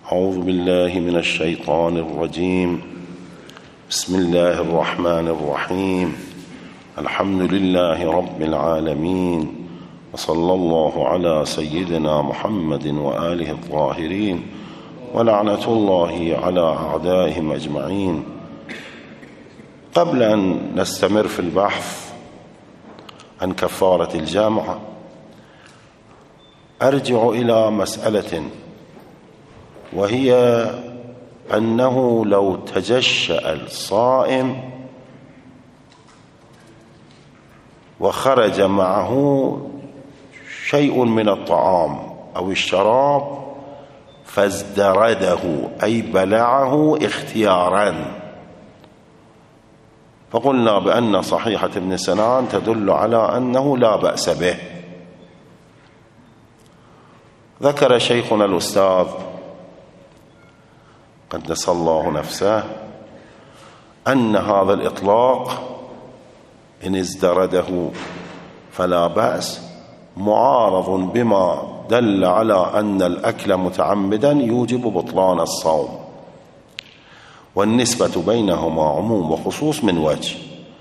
أعوذ بالله من الشيطان الرجيم. بسم الله الرحمن الرحيم. الحمد لله رب العالمين، وصلى الله على سيدنا محمد وآله الطاهرين، ولعنة الله على أعدائهم أجمعين. قبل أن نستمر في البحث عن كفارة الجمع، أرجع إلى مسألة، وهي أنه لو تجشأ الصائم وخرج معه شيء من الطعام أو الشراب فازدرده، أي بلعه اختيارا، فقلنا بأن صحيحة ابن سنان تدل على أنه لا بأس به. ذكر شيخنا الأستاذ قدس الله نفسه أن هذا الإطلاق إن ازدرده فلا بأس معارض بما دل على أن الأكل متعمدا يوجب بطلان الصوم، والنسبة بينهما عموم وخصوص من وجه.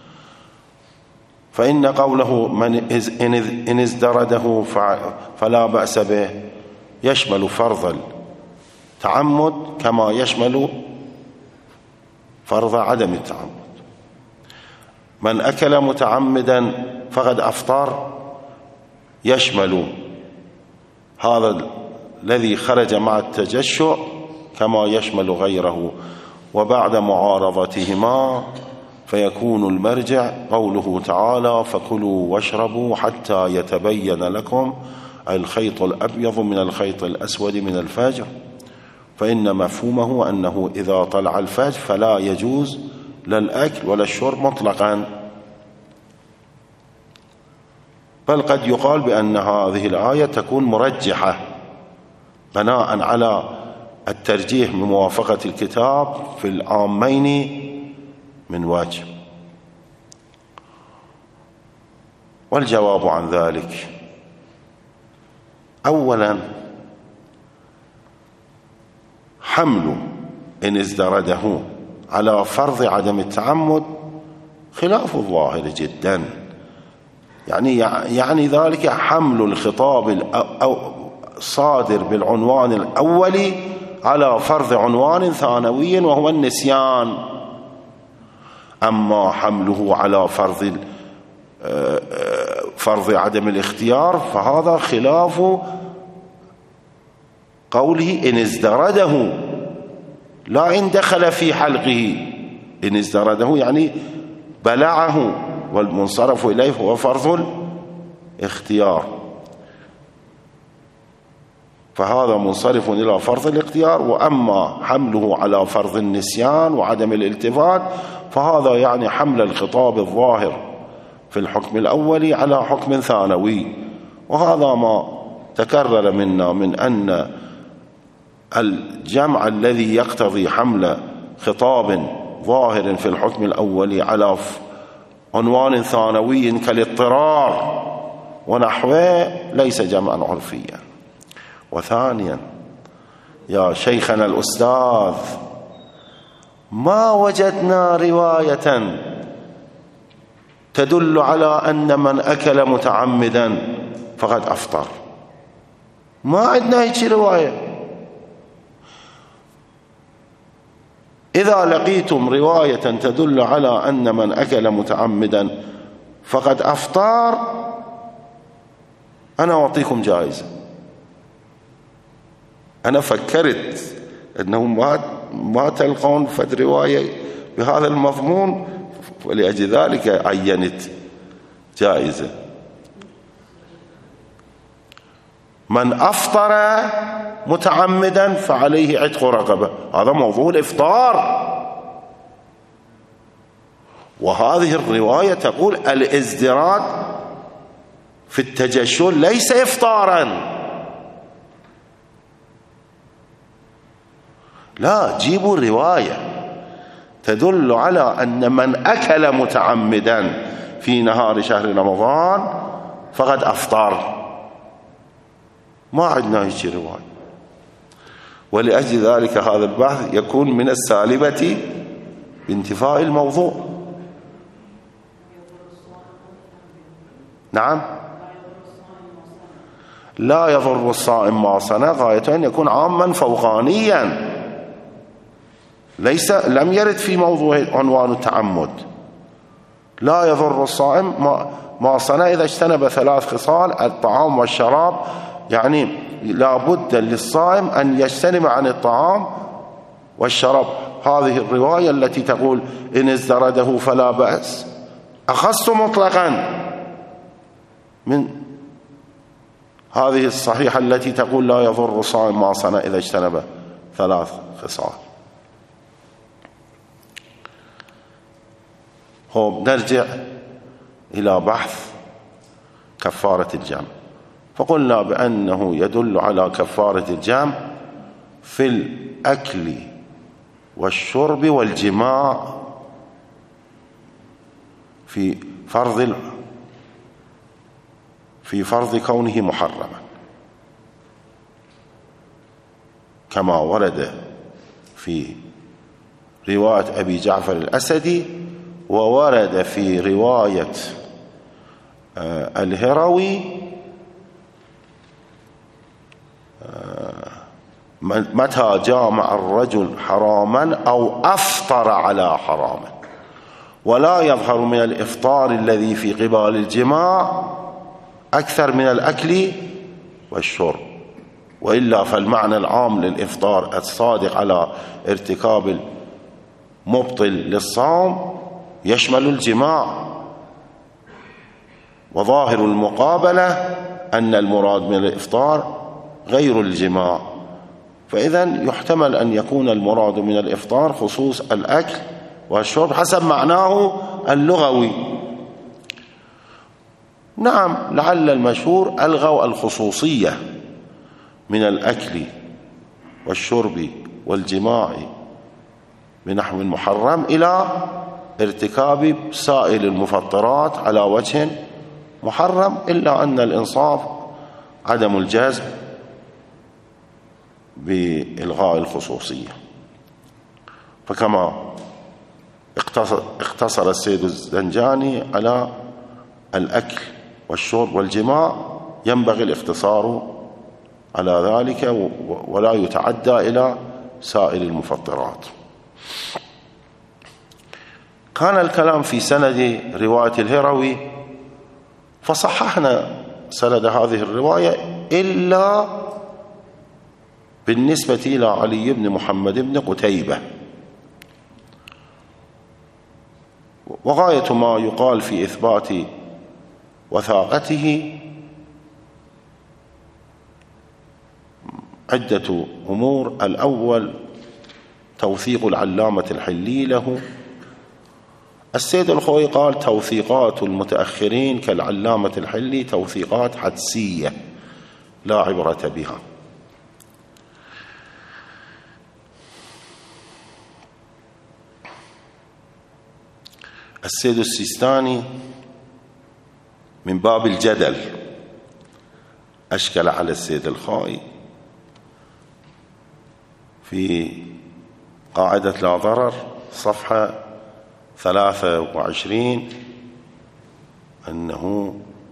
فإن قوله إن ازدرده فلا بأس به يشمل فرض التعمد كما يشمل فرض عدم التعمد. من أكل متعمدا فقد أفطر يشمل هذا الذي خرج مع التجشؤ كما يشمل غيره، وبعد معارضتهما فيكون المرجع قوله تعالى: فكلوا واشربوا حتى يتبين لكم الخيط الأبيض من الخيط الأسود من الفجر، فإن مفهومه أنه إذا طلع الفجر فلا يجوز لا الأكل ولا الشرب مطلقا. بل قد يقال بأن هذه الآية تكون مرجحة بناء على الترجيح بموافقة الكتاب في العامين من وجه. والجواب عن ذلك: أولا، حمل إن ازدرده على فرض عدم التعمد خلاف الظاهر جدا، يعني ذلك حمل الخطاب صادر بالعنوان الأولي على فرض عنوان ثانوي وهو النسيان. أما حمله على فرض عدم الاختيار فهذا خلاف قوله إن ازدرده، لا إن دخل في حلقه. إن ازدرده يعني بلعه، والمنصرف إليه هو فرض الاختيار، فهذا منصرف إلى فرض الاختيار. وأما حمله على فرض النسيان وعدم الالتفات فهذا يعني حمل الخطاب الظاهر في الحكم الأولي على حكم ثانوي. وهذا ما تكرر منا من أن الجمع الذي يقتضي حمل خطاب ظاهر في الحكم الأولي على عنوان ثانوي كالاضطرار ونحوه ليس جمعا عرفيا. وثانيا، يا شيخنا الأستاذ، ما وجدنا رواية تدل على أن من أكل متعمدا فقد أفطر. ما عندنا هيك رواية. إذا لقيتم رواية تدل على أن من أكل متعمدا فقد أفطر أنا أعطيكم جائزة. أنا فكرت أنه ما تلقون فد رواية بهذا المضمون، ولأجل ذلك عينت جائزة. من أفطر متعمدا فعليه عتق رقبة، هذا موضوع الإفطار. وهذه الرواية تقول الازدراء في التجشؤ ليس إفطارا. لا، جيبوا الرواية تدل على أن من أكل متعمدا في نهار شهر رمضان فقد أفطر. ما عندنا هيك رواية. ولأجل ذلك هذا البحث يكون من السالبة بانتفاء الموضوع. نعم، لا يضر الصائم ما صنع غاية أن يكون عاما فوقانيا، لم يرد في موضوع عنوان التعمد. لا يضر الصائم ما صنع إذا اجتنب 3 خصال: الطعام والشراب. يعني لا بد للصائم أن يجتنب عن الطعام والشراب. هذه الرواية التي تقول إن ازدرده فلا بأس أخذت مطلقا من هذه الصحيحة التي تقول لا يضر الصائم ما صنع إذا اجتنب 3 خصال. نرجع إلى بحث كفارة الجمع. فقلنا بأنه يدل على كفارة الجمع في الأكل والشرب والجماع في فرض كونه محرما، كما ورد في رواية أبي جعفر الأسدي، وورد في رواية الهروي متى جامع الرجل حراما أو أفطر على حرام، ولا يظهر من الإفطار الذي في قبال الجماع أكثر من الأكل والشرب، وإلا فالمعنى العام للإفطار الصادق على ارتكاب المبطل للصوم يشمل الجماع، وظاهر المقابلة أن المراد من الإفطار غير الجماع، فإذا يحتمل أن يكون المراد من الإفطار خصوص الأكل والشرب حسب معناه اللغوي. نعم، لعل المشهور ألغوا الخصوصية من الأكل والشرب والجماع بنحو محرم إلى ارتكاب سائر المفطرات على وجه محرم، إلا أن الإنصاف عدم الجزم بإلغاء الخصوصية. فكما اقتصر السيد الزنجاني على الأكل والشرب والجماع، ينبغي الاقتصار على ذلك ولا يتعدى إلى سائر المفطرات. كان الكلام في سند رواية الهروي، فصححنا سند هذه الرواية إلا بالنسبة إلى علي بن محمد بن قتيبة. وغاية ما يقال في إثبات وثاقته عدة أمور. الأول توثيق العلامة الحلي له. السيد الخوئي قال توثيقات المتأخرين كالعلامة الحلي توثيقات حدسية لا عبرة بها. السيد السيستاني من باب الجدل أشكل على السيد الخوئي في قاعدة لا ضرر صفحة 23 أنه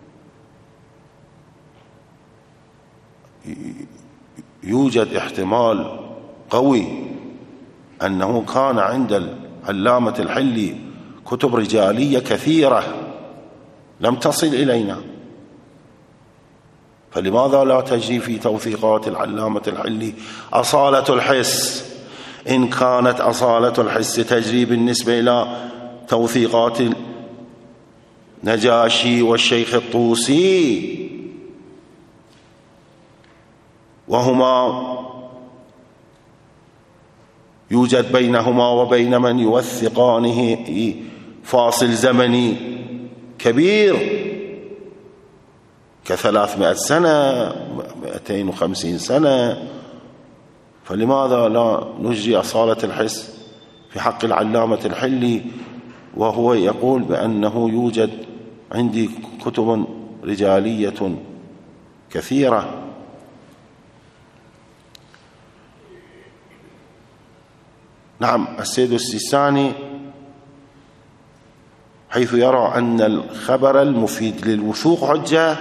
يوجد احتمال قوي أنه كان عند العلامة الحلي كتب رجالية كثيرة لم تصل إلينا، فلماذا لا تجري في توثيقات العلامة الحلي أصالة الحس؟ إن كانت أصالة الحس تجري بالنسبة إلى توثيقات النجاشي والشيخ الطوسي، وهما يوجد بينهما وبين من يوثقانه فاصل زمني كبير ك300 سنة 250 سنة، فلماذا لا نجري أصالة الحس في حق العلامة الحلي وهو يقول بأنه يوجد عندي كتب رجالية كثيرة؟ نعم، السيد السيستاني حيث يرى أن الخبر المفيد للوثوق حجة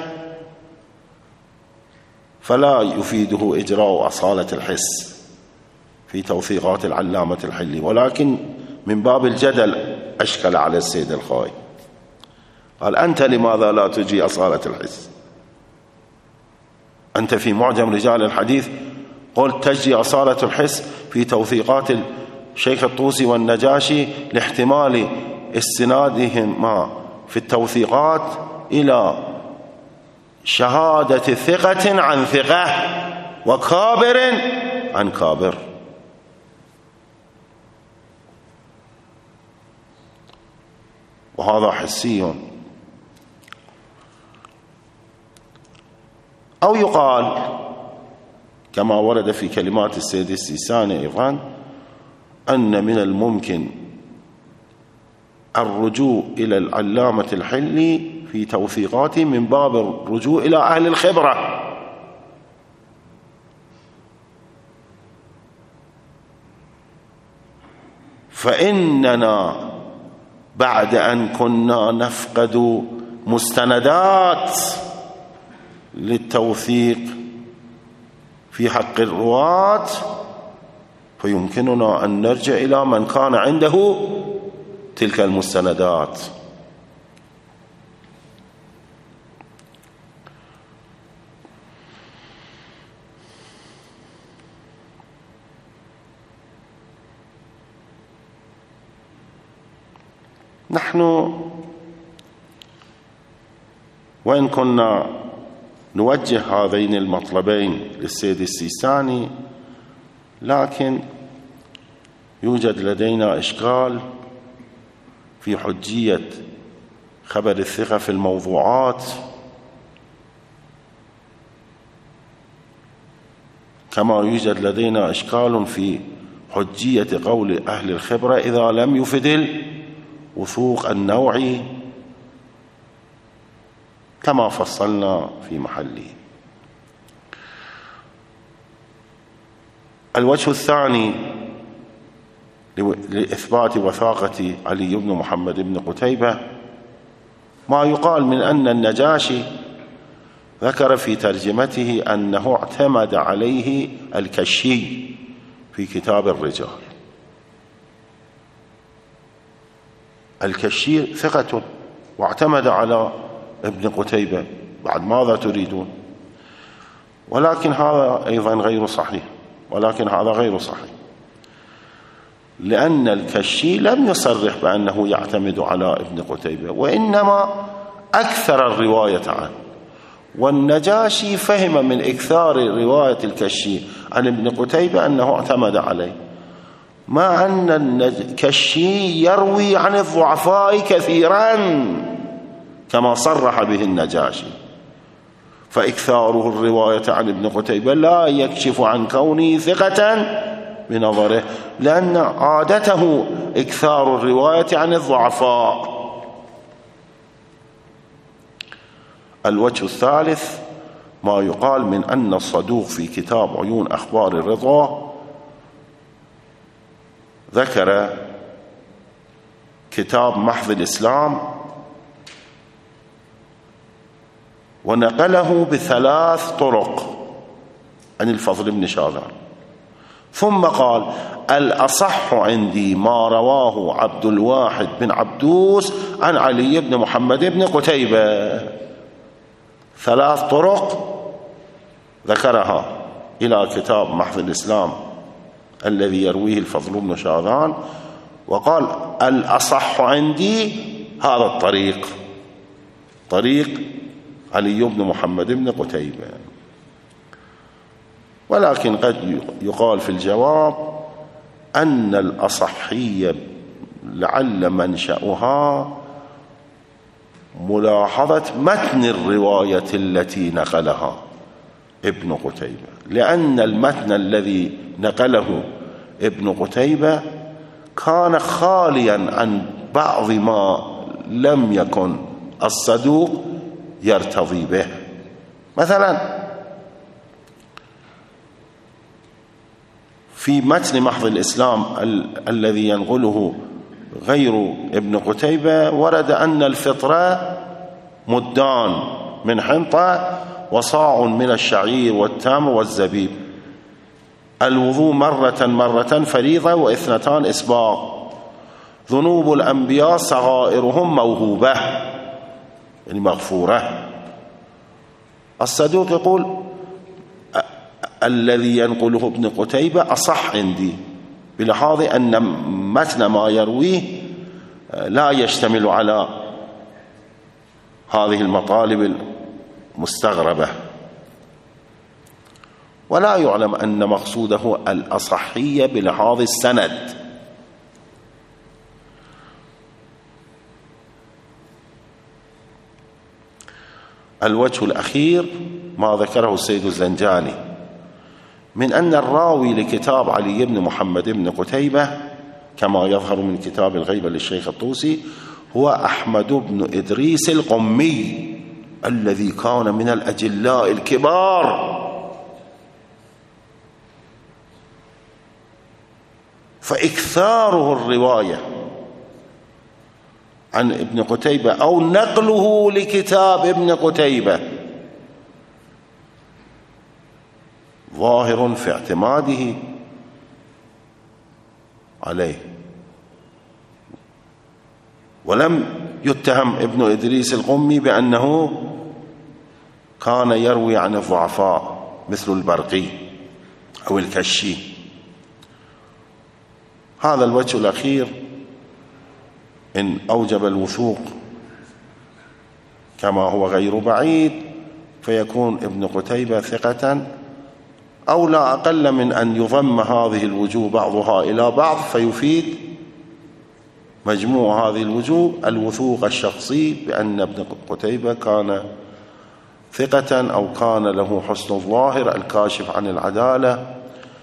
فلا يفيده إجراء أصالة الحس في توثيقات العلامة الحلي، ولكن من باب الجدل أشكل على السيد الخوئي، قال: أنت لماذا لا تجي أصالة الحس؟ أنت في معجم رجال الحديث قلت تجي أصالة الحس في توثيقات الشيخ الطوسي والنجاشي لاحتمال استنادهما في التوثيقات إلى شهادة ثقة عن ثقة وكابر عن كابر. وهذا حسي. أو يقال كما ورد في كلمات السيد السيستاني أيضا أن من الممكن الرجوع إلى العلامة الحلي في توثيقاته من باب الرجوع إلى أهل الخبرة، فإننا بعد أن كنا نفقد مستندات للتوثيق في حق الرواة فيمكننا أن نرجع إلى من كان عنده تلك المستندات. نحن وإن كنا نوجه هذين المطلبين للسيد السيستاني، لكن يوجد لدينا إشكال في حجية خبر الثقة في الموضوعات، كما يوجد لدينا إشكال في حجية قول أهل الخبرة إذا لم يفد الوثوق النوعي كما فصلنا في محله. الوجه الثاني لإثبات وثاقة علي بن محمد بن قتيبة ما يقال من أن النجاشي ذكر في ترجمته أنه اعتمد عليه الكشي في كتاب الرجال. الكشي ثقة واعتمد على ابن قتيبة، بعد ماذا تريدون؟ ولكن هذا أيضا غير صحيح، لأن الكشي لم يصرح بأنه يعتمد على ابن قتيبة، وإنما أكثر الرواية عنه، والنجاشي فهم من إكثار رواية الكشي عن ابن قتيبة أنه اعتمد عليه، مع أن الكشي يروي عن الضعفاء كثيرا كما صرح به النجاشي، فإكثاره الرواية عن ابن قتيبة لا يكشف عن كونه ثقة بنظره، لأن عادته إكثار الرواية عن الضعفاء. الوجه الثالث ما يقال من أن الصدوق في كتاب عيون أخبار الرضا ذكر كتاب محض الإسلام ونقله بثلاث طرق عن الفضل بن شاذان، ثم قال: الأصح عندي ما رواه عبد الواحد بن عبدوس عن علي بن محمد بن قتيبة. ثلاث طرق ذكرها إلى كتاب محض الإسلام الذي يرويه الفضل بن شاذان، وقال: الأصح عندي هذا الطريق، طريق علي بن محمد بن قتيبة. ولكن قد يقال في الجواب أن الأصحية لعل منشأها ملاحظة متن الرواية التي نقلها ابن قتيبة، لأن المتن الذي نقله ابن قتيبة كان خاليا عن بعض ما لم يكن الصدوق يرتضي به. مثلا في متن محض الإسلام الذي ينقله غير ابن قتيبة ورد أن الفطرة مدان من حنطة وصاع من الشعير والتمر والزبيب، الوضوء مرة فريضة واثنتان إسباغ، ذنوب الأنبياء صغائرهم موهوبة يعني مغفورة. الصدوق يقول الذي ينقله ابن قتيبة أصح عندي، بلحاظ أن متن ما يرويه لا يشتمل على هذه المطالب المستغربة، ولا يعلم أن مقصوده الأصحية بلحاظ السند. الوجه الأخير ما ذكره السيد الزنجاني من أن الراوي لكتاب علي بن محمد بن قتيبة كما يظهر من كتاب الغيبة للشيخ الطوسي هو أحمد بن إدريس القمي الذي كان من الأجلاء الكبار، فإكثاره الرواية عن ابن قتيبة أو نقله لكتاب ابن قتيبة ظاهر في اعتماده عليه. ولم يتهم ابن إدريس القمي بأنه كان يروي عن الضعفاء مثل البرقي أو الكشي. هذا الوجه الأخير إن أوجب الوثوق كما هو غير بعيد فيكون ابن قتيبة ثقة، أو لا أقل من أن يضم هذه الوجوه بعضها إلى بعض فيفيد مجموع هذه الوجوه الوثوق الشخصي بأن ابن قتيبة كان ثقة أو كان له حسن الظاهر الكاشف عن العدالة.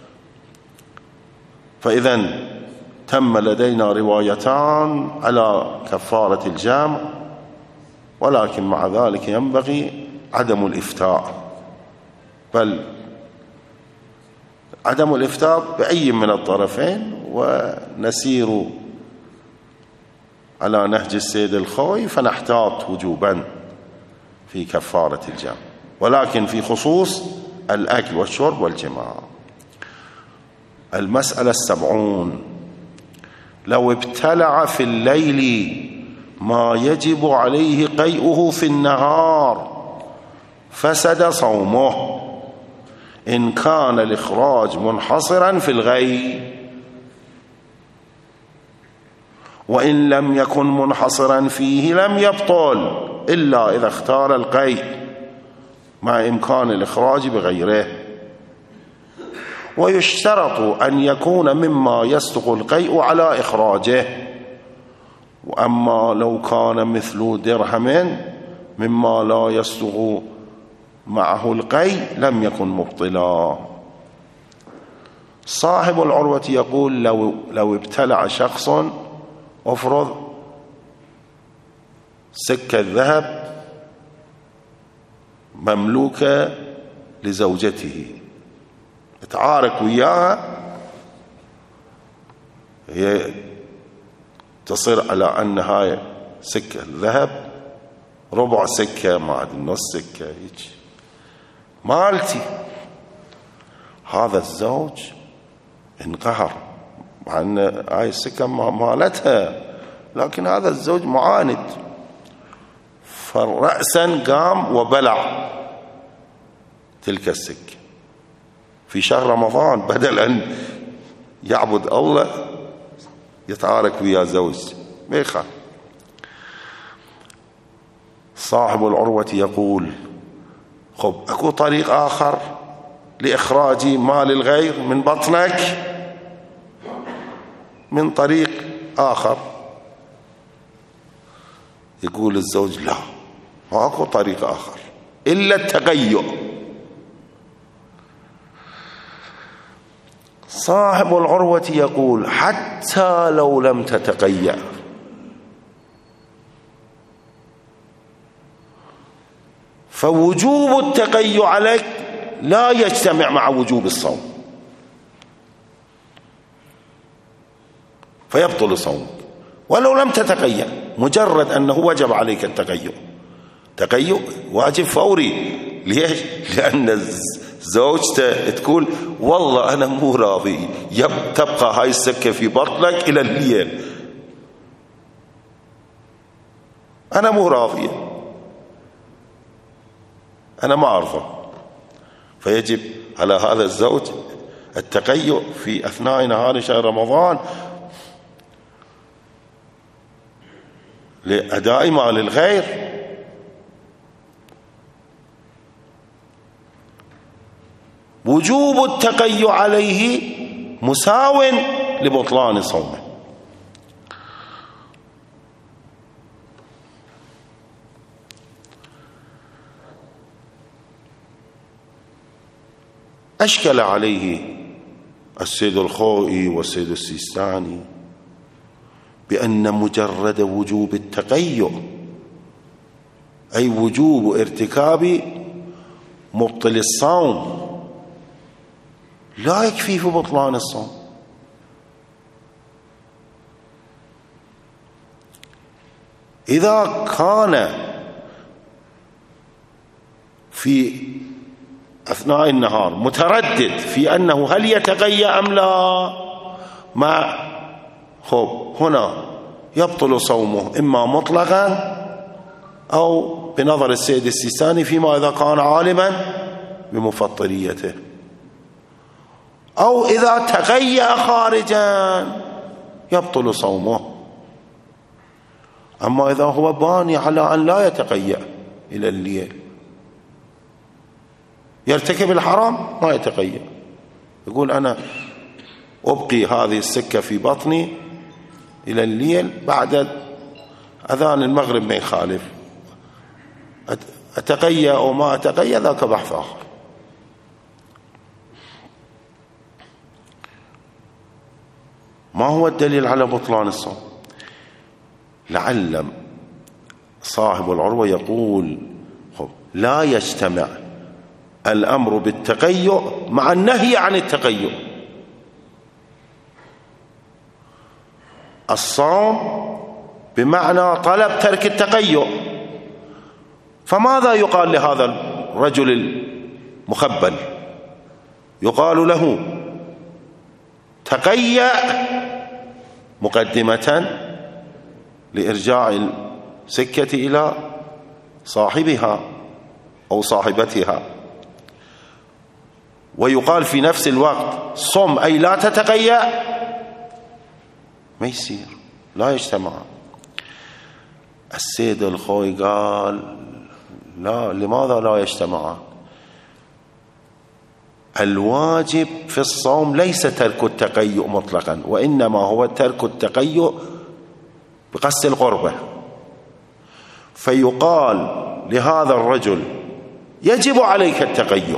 فإذن تم لدينا روايتان على كفارة الجامع، ولكن مع ذلك ينبغي عدم الإفتاء، بل عدم الإفتاء بأي من الطرفين، ونسير على نهج السيد الخوي فنحتاط وجوبا في كفارة الجامع، ولكن في خصوص الأكل والشرب والجماع. المسألة 70 لو ابتلع في الليل ما يجب عليه قيئه في النهار فسد صومه إن كان الإخراج منحصرا في الغي، وإن لم يكن منحصرا فيه لم يبطل إلا إذا اختار القيء مع إمكان الإخراج بغيره. ويشترط أن يكون مما يصدق القيء على إخراجه، وأما لو كان مثل درهم مما لا يصدق معه القيء لم يكن مبطلا. صاحب العروة يقول لو ابتلع شخص افرض سكة ذهب مملوكة لزوجته، تعارك وياها، هي تصير على أن هاي سكة ذهب ربع سكة ما أدري نص سكة هيك مالتي. هذا الزوج انقهر مع أن هاي السكة مالتها، لكن هذا الزوج معاند، فرأسا قام وبلع تلك السكة في شهر رمضان، بدل أن يعبد الله يتعارك ويا زوج بيخا. صاحب العروة يقول خب أكو طريق آخر لإخراج مال الغير من بطنك، من طريق آخر. يقول الزوج لا، ما أكو طريق آخر إلا التقيؤ. صاحب العروة يقول حتى لو لم تتقيأ فوجوب التقيؤ عليك لا يجتمع مع وجوب الصوم. فيبطل صومك ولو لم تتقيأ، مجرد أنه وجب عليك التقيؤ، تقيؤ واجب فوري. ليش؟ لأن زوجته تقول والله أنا مو راضي، تبقى هاي السكة في بطنك إلى الليل، أنا مو راضية، أنا ما أرضى. فيجب على هذا الزوج التقيؤ في أثناء نهار شهر رمضان لأداء ما للغير. وجوب التقيؤ عليه مساو لبطلان صومه. أشكل عليه السيد الخوئي والسيد السيستاني بأن مجرد وجوب التقيؤ أي وجوب ارتكاب مبطل الصوم لا يكفي في بطلان الصوم. إذا كان في أثناء النهار متردد في أنه هل يتقيأ أم لا، ما هنا يبطل صومه إما مطلقا أو بنظر السيد السيستاني فيما إذا كان عالما بمفطريته، أو إذا تقيأ خارجا يبطل صومه. أما إذا هو باني على أن لا يتقيأ إلى الليل، يرتكب الحرام ما يتقيأ، يقول أنا أبقي هذه السكة في بطني إلى الليل، بعد أذان المغرب ما يخالف، أتقيأ أو ما أتقيأ ذاك بحث آخر. ما هو الدليل على بطلان الصوم؟ لعل صاحب العروة يقول لا يجتمع الأمر بالتقيؤ مع النهي عن التقيؤ. الصوم بمعنى طلب ترك التقيؤ، فماذا يقال لهذا الرجل المخبل؟ يقال له تقيأ مقدمة لإرجاع السكة إلى صاحبها أو صاحبتها، ويقال في نفس الوقت صم أي لا تتقيأ، ما يصير، لا يجتمع. السيد الخوي قال لا، لماذا لا يجتمع؟ الواجب في الصوم ليس ترك التقيؤ مطلقا، وإنما هو ترك التقيؤ بقصد القربة. فيقال لهذا الرجل يجب عليك التقيؤ،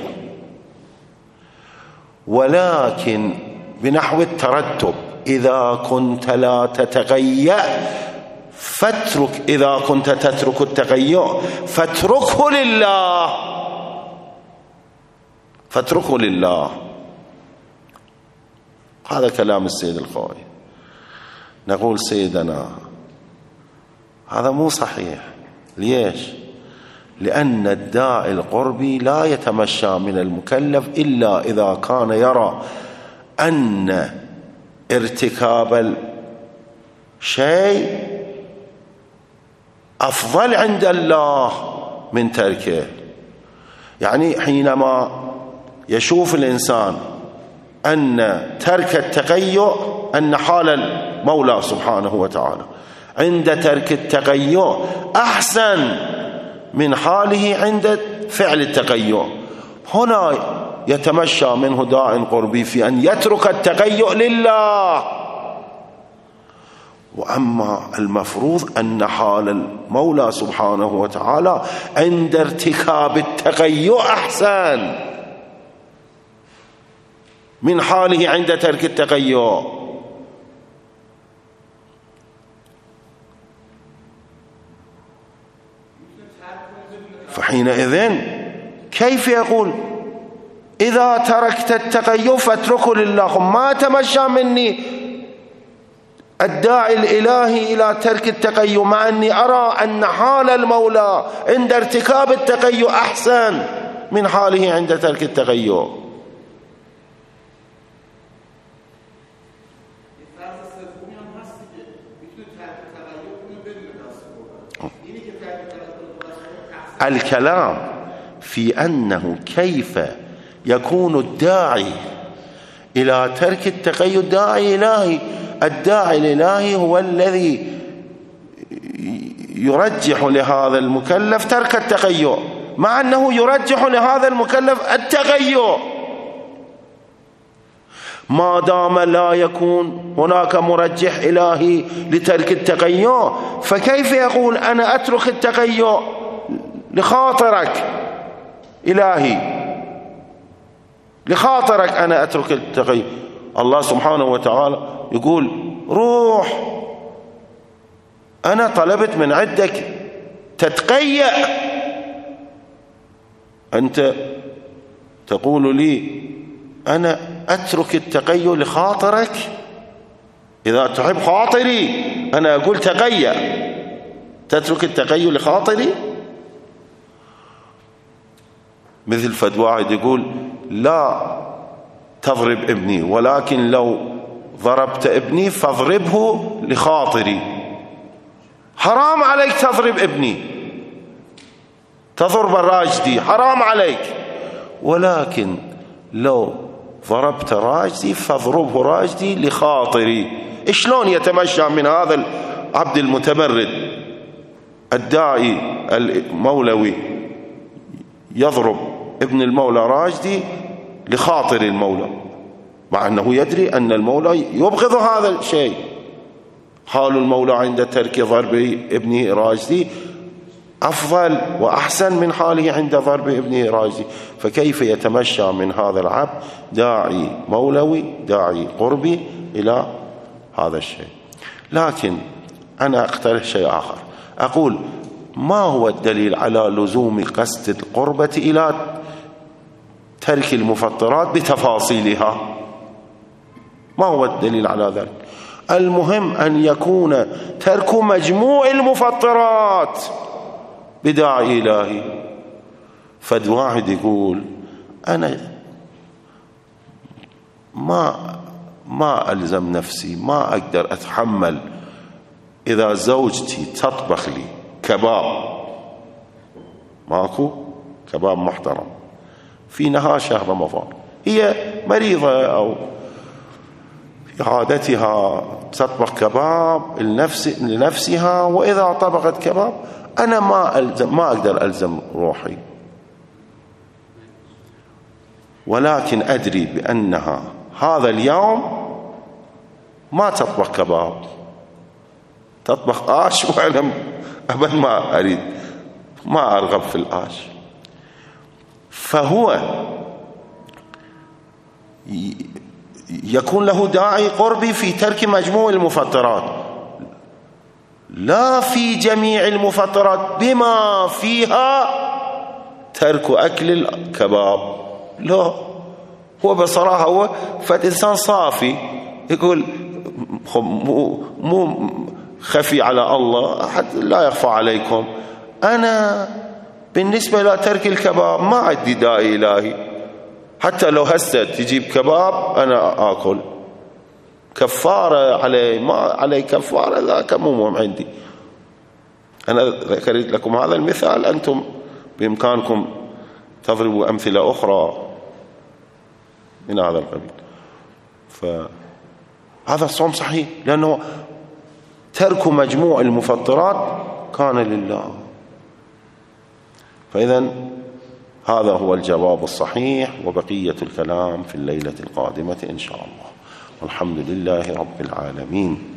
ولكن بنحو الترتب، إذا كنت لا تتقيأ فاترك، إذا كنت تترك التقيؤ فاتركه لله، فاتركه لله. هذا كلام السيد الخوئي. نقول سيدنا هذا مو صحيح. ليش؟ لأن الداعي القربي لا يتمشى من المكلف إلا إذا كان يرى أن ارتكاب الشيء أفضل عند الله من تركه. يعني حينما يشوف الإنسان أن ترك التقيؤ، أن حال المولى سبحانه وتعالى عند ترك التقيؤ أحسن من حاله عند فعل التقيؤ، هنا يتمشى منه داع قربي في أن يترك التقيؤ لله. وأما المفروض أن حال المولى سبحانه وتعالى عند ارتكاب التقيؤ أحسن من حاله عند ترك التقيؤ. فحينئذ كيف يقول إذا تركت التقيؤ فاتركه لله؟ ما تمشى مني الداعي الإلهي إلى ترك التقيؤ، مع أني أرى أن حال المولى عند ارتكاب التقيؤ أحسن من حاله عند ترك التقيؤ. الكلام في أنه كيف يكون الداعي إلى ترك التقيؤ داعي إلهي. الداعي الإلهي هو الذي يرجح لهذا المكلف ترك التقيؤ، مع أنه يرجح لهذا المكلف التقيؤ. ما دام لا يكون هناك مرجح إلهي لترك التقيؤ، فكيف يقول أنا أترك التقيؤ لخاطرك إلهي، لخاطرك أنا أترك التقيؤ؟ الله سبحانه وتعالى يقول روح، أنا طلبت من عندك تتقيأ، أنت تقول لي أنا أترك التقيؤ لخاطرك. إذا تحب خاطري أنا أقول تقيأ، تترك التقيؤ لخاطري؟ مثل فد واحد يقول لا تضرب ابني، ولكن لو ضربت ابني فاضربه لخاطري. حرام عليك تضرب ابني، تضرب الراجدي، حرام عليك، ولكن لو ضربت راجدي فاضربه راجدي لخاطري. شلون يتمشى من هذا العبد المتمرد الداعي المولوي يضرب ابن المولى راشدي لخاطر المولى، مع أنه يدري أن المولى يبغض هذا الشيء؟ حال المولى عند ترك ضرب ابنه راشدي أفضل وأحسن من حاله عند ضرب ابنه راشدي. فكيف يتمشى من هذا العبد داعي مولوي داعي قربي إلى هذا الشيء؟ لكن أنا أقترح شيء آخر، أقول ما هو الدليل على لزوم قصد القربة إلى ترك المفطرات بتفاصيلها؟ ما هو الدليل على ذلك؟ المهم أن يكون ترك مجموع المفطرات بداعي إلهي. فد واحد يقول أنا ما ألزم نفسي، ما أقدر أتحمل إذا زوجتي تطبخ لي كباب، ماكو كباب محترم في نهار شهر رمضان، هي مريضة أو في عادتها تطبخ كباب لنفسها، وإذا طبخت كباب أنا ما أقدر ألزم روحي، ولكن أدري بأنها هذا اليوم ما تطبخ كباب، تطبخ آش، وأنا أبدا ما أريد، ما أرغب في الآش. فهو يكون له داعي قربي في ترك مجموع المفطرات، لا في جميع المفطرات بما فيها ترك أكل الكباب. لا، هو بصراحة هو فإنسان صافي يقول مو خفي على الله، حتى لا يخفى عليكم، أنا بالنسبة إلى ترك الكباب ما عندي داعي إلهي، حتى لو هسه تجيب كباب أنا آكل، كفارة علي ما علي كفارة ذاك مو مهم عندي. أنا ذكرت لكم هذا المثال، أنتم بإمكانكم تضربوا أمثلة أخرى من هذا القبيل. فهذا الصوم صحيح، لأنه ترك مجموع المفطرات كان لله. فإذن هذا هو الجواب الصحيح، وبقية الكلام في الليلة القادمة إن شاء الله، والحمد لله رب العالمين.